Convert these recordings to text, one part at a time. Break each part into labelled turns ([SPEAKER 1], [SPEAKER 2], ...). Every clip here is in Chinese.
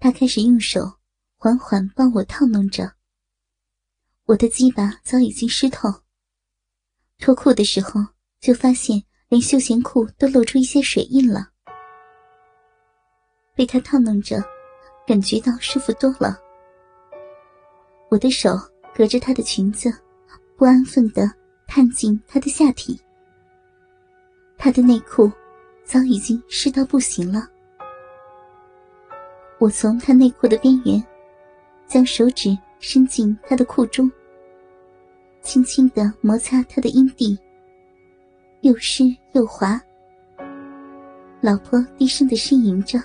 [SPEAKER 1] 他开始用手缓缓帮我套弄着。我的鸡巴早已经湿透，脱裤的时候就发现连休闲裤都露出一些水印了。被他套弄着，感觉到舒服多了。我的手隔着她的裙子，不安分地探进她的下体。她的内裤早已经湿到不行了。我从她内裤的边缘将手指伸进她的裤中，轻轻地摩擦她的阴蒂，又湿又滑。老婆低声地呻吟着，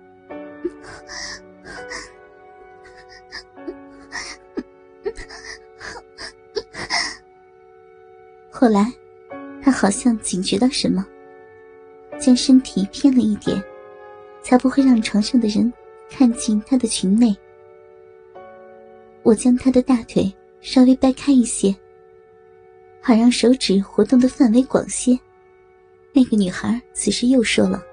[SPEAKER 1] 后来她好像警觉到什么，将身体偏了一点，才不会让床上的人看进她的裙内。我将她的大腿稍微掰开一些，好让手指活动的范围广些。那个女孩此时又说了，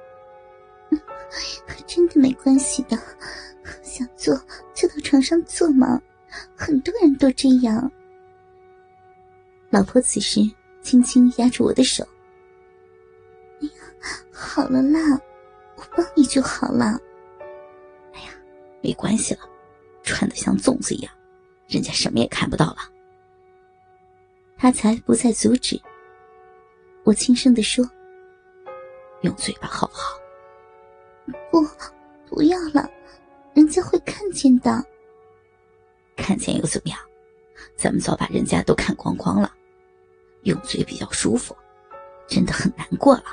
[SPEAKER 1] 真的没关系的，想坐就到床上坐嘛，很多人都这样。老婆此时轻轻压住我的手，哎呀，好了啦，我帮你就好了。
[SPEAKER 2] 哎呀，没关系了，穿得像粽子一样，人家什么也看不到了。
[SPEAKER 1] 他才不再阻止。我轻声地说，
[SPEAKER 2] 用嘴巴好不好？
[SPEAKER 1] 不要了，人家会看见的。
[SPEAKER 2] 看见又怎么样？咱们早把人家都看光光了，用嘴比较舒服，真的很难过了。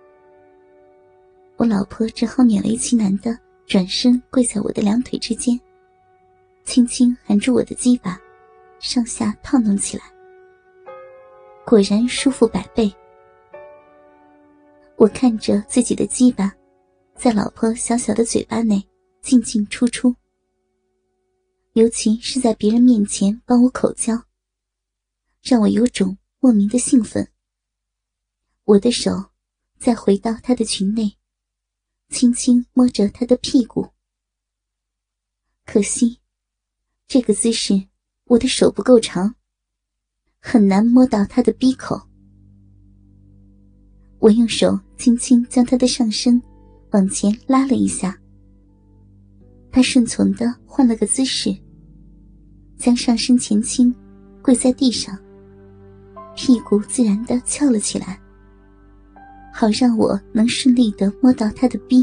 [SPEAKER 1] 我老婆只好勉为其难地转身跪在我的两腿之间，轻轻含住我的鸡巴，上下套弄起来。果然舒服百倍。我看着自己的鸡巴在老婆小小的嘴巴内进进出出，尤其是在别人面前帮我口交，让我有种莫名的兴奋。我的手再回到她的裙内，轻轻摸着她的屁股。可惜这个姿势我的手不够长，很难摸到她的逼口。我用手轻轻将她的上身往前拉了一下，她顺从地换了个姿势，将上身前倾，跪在地上，屁股自然地翘了起来，好让我能顺利地摸到她的逼。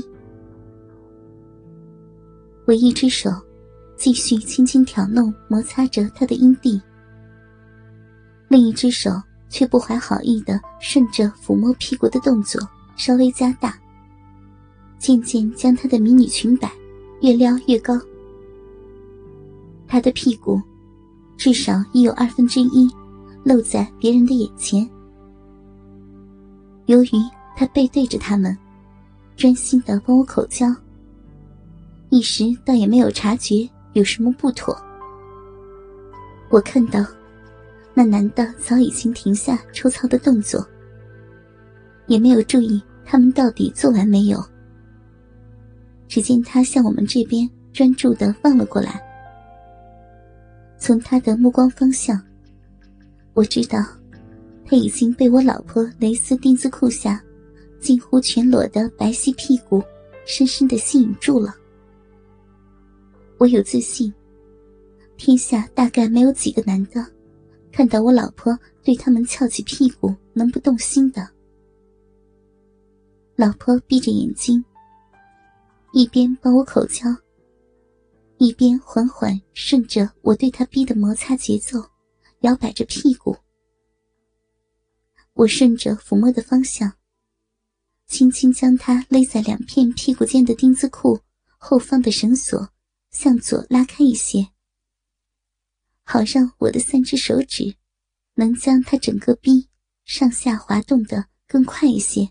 [SPEAKER 1] 我一只手继续轻轻挑弄摩擦着她的阴蒂，另一只手却不怀好意地顺着抚摸屁股的动作稍微加大，渐渐将她的迷你裙摆越撩越高。她的屁股至少已有1/2露在别人的眼前。由于她背对着他们，专心地帮我口交，一时倒也没有察觉有什么不妥。我看到那男的早已经停下抽操的动作，也没有注意他们到底做完没有。只见他向我们这边专注地望了过来，从他的目光方向，我知道他已经被我老婆蕾丝丁字裤下近乎全裸的白皙屁股深深地吸引住了。我有自信，天下大概没有几个男的看到我老婆对他们翘起屁股能不动心的。老婆闭着眼睛，一边帮我口交，一边缓缓顺着我对她逼的摩擦节奏摇摆着屁股。我顺着抚摸的方向，轻轻将她勒在两片屁股间的丁字裤后方的绳索向左拉开一些，好让我的3只手指能将她整个逼上下滑动得更快一些。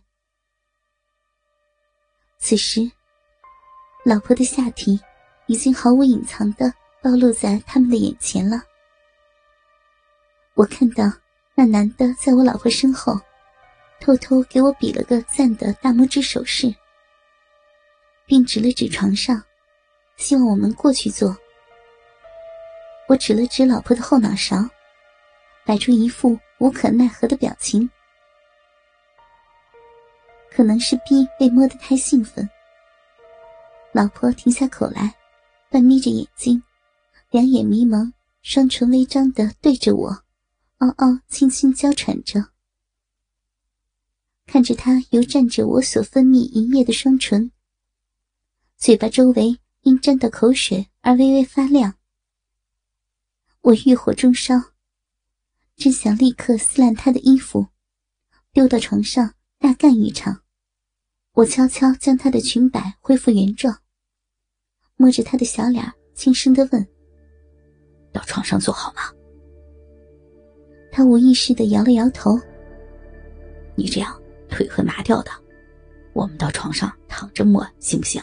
[SPEAKER 1] 此时老婆的下体已经毫无隐藏地暴露在他们的眼前了。我看到那男的在我老婆身后偷偷给我比了个赞的大拇指手势，并指了指床上， 希望我们过去坐。我指了指老婆的后脑勺，摆出一副无可奈何的表情。可能是逼被摸得太兴奋，老婆停下口来，半眯着眼睛，两眼迷蒙，双唇微张地对着我，嗷嗷轻轻娇喘着。看着她由蘸着我所分泌一夜的双唇，嘴巴周围因沾到口水而微微发亮。我欲火中烧，真想立刻撕烂她的衣服，丢到床上大干一场。我悄悄将她的裙摆恢复原状，摸着她的小脸轻声地问：
[SPEAKER 2] 到床上坐好吗？
[SPEAKER 1] 她无意识地摇了摇头。
[SPEAKER 2] 你这样腿会麻掉的，我们到床上躺着摸行不行？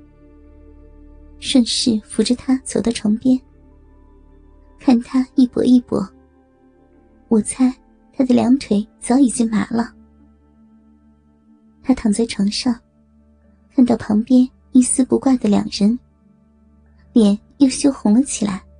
[SPEAKER 1] 顺势扶着她走到床边，看她一跛一跛，我猜她的两腿早已经麻了。她躺在床上，看到旁边一丝不挂的两人，脸又羞红了起来。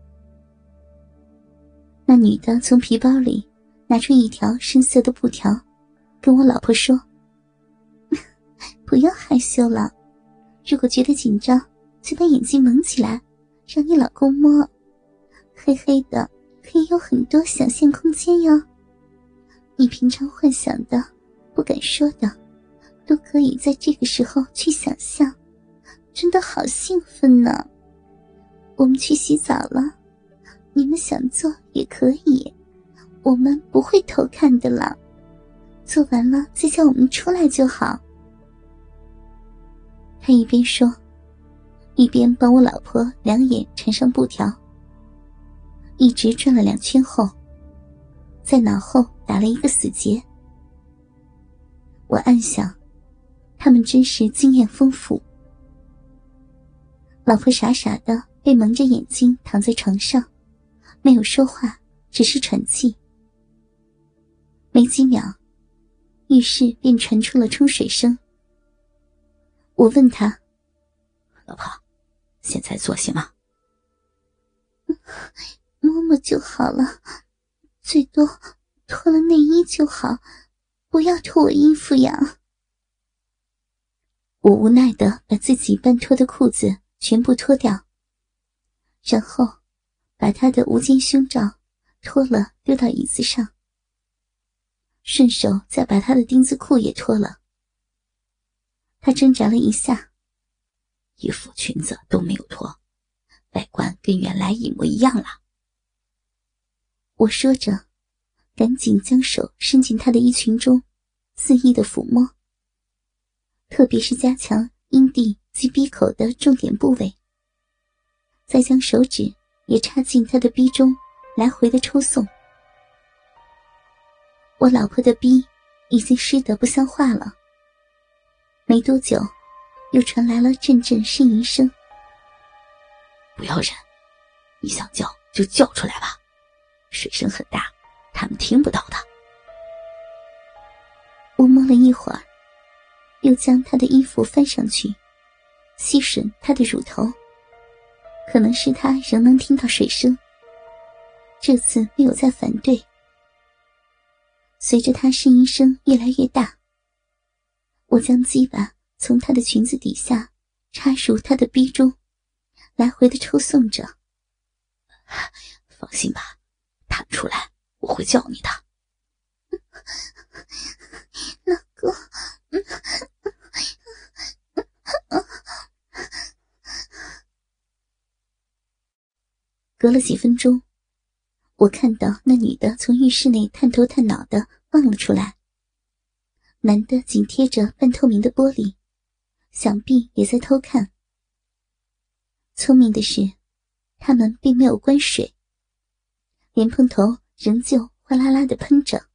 [SPEAKER 1] 那女的从皮包里拿出一条深色的布条，跟我老婆说：不要害羞了，如果觉得紧张，就把眼睛蒙起来，让你老公摸，黑黑的可以有很多想象空间哟。你平常幻想的不敢说的，都可以在这个时候去想象，真的好兴奋呢。我们去洗澡了，你们想做也可以，我们不会偷看的啦，做完了再叫我们出来就好。他一边说，一边帮我老婆两眼缠上布条，一直转了2圈后，在脑后打了一个死结。我暗想，他们真是经验丰富。老婆傻傻的被蒙着眼睛躺在床上，没有说话，只是喘气。没几秒，浴室便传出了冲水声。我问她：
[SPEAKER 2] 老婆，现在做行吗？
[SPEAKER 1] 摸摸就好了，最多脱了内衣就好，不要脱我衣服呀。我无奈地把自己半脱的裤子全部脱掉，然后把她的无肩胸罩脱了丢到椅子上，顺手再把她的丁字裤也脱了。她挣扎了一下，
[SPEAKER 2] 衣服裙子都没有脱，外观跟原来一模一样了。
[SPEAKER 1] 我说着，赶紧将手伸进她的衣裙中，肆意的抚摸，特别是加强阴蒂及逼口的重点部位，再将手指也插进她的逼中，来回的抽送。我老婆的逼已经湿得不像话了，没多久又传来了阵阵呻吟声。
[SPEAKER 2] 不要忍，你想叫就叫出来吧，水声很大，他们听不到的。
[SPEAKER 1] 我摸了一会儿，又将她的衣服翻上去，吸吮她的乳头，可能是她仍能听到水声，这次没有再反对。随着她呻吟声越来越大，我将鸡巴从她的裙子底下插入她的逼中，来回的抽送着。
[SPEAKER 2] 放心吧，弹出来我会叫你的。
[SPEAKER 1] 老公，隔了几分钟，我看到那女的从浴室内探头探脑的望了出来，男的紧贴着半透明的玻璃，想必也在偷看。聪明的是，他们并没有关水，莲蓬头仍旧哗啦啦地喷着。